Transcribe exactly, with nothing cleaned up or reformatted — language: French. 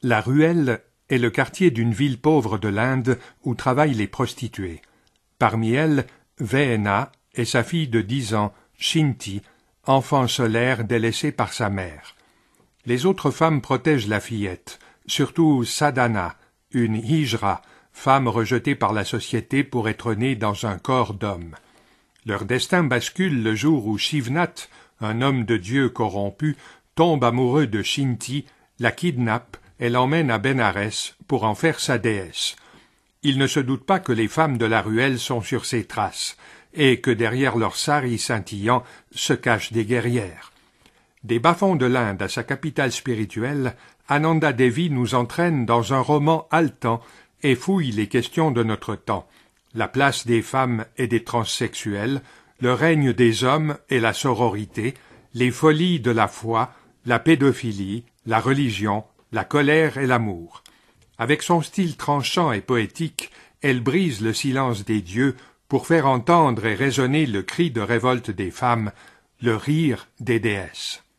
La Ruelle est le quartier d'une ville pauvre de l'Inde où travaillent les prostituées. Parmi elles, Veena et sa fille de dix ans, Shinti, enfant solaire délaissé par sa mère. Les autres femmes protègent la fillette, surtout Sadhana, une hijra, femme rejetée par la société pour être née dans un corps d'homme. Leur destin bascule le jour où Shivnath, un homme de Dieu corrompu, tombe amoureux de Shinti, la kidnappe et l'emmène à Bénarès pour en faire sa déesse. Il ne se doute pas que les femmes de la ruelle sont sur ses traces, et que derrière leurs saris scintillants se cachent des guerrières. Des bas-fonds de l'Inde à sa capitale spirituelle, Ananda Devi nous entraîne dans un roman haletant et fouille les questions de notre temps, la place des femmes et des transsexuels, le règne des hommes et la sororité, les folies de la foi, la pédophilie, la religion, la colère et l'amour. Avec son style tranchant et poétique, elle brise le silence des dieux pour faire entendre et résonner le cri de révolte des femmes, le rire des déesses.